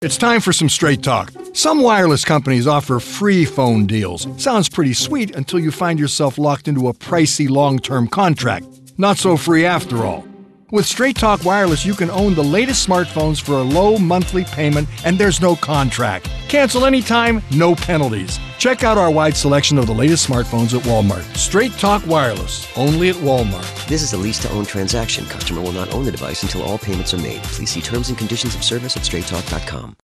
It's time for some straight talk. Some wireless companies offer free phone deals. Sounds pretty sweet until you find yourself locked into a pricey long-term contract. Not so free after all. With Straight Talk Wireless, you can own the latest smartphones for a low monthly payment, and there's no contract. Cancel anytime, no penalties. Check out our wide selection of the latest smartphones at Walmart. Straight Talk Wireless, only at Walmart. This is a lease-to-own transaction. Customer will not own the device until all payments are made. Please see terms and conditions of service at straighttalk.com.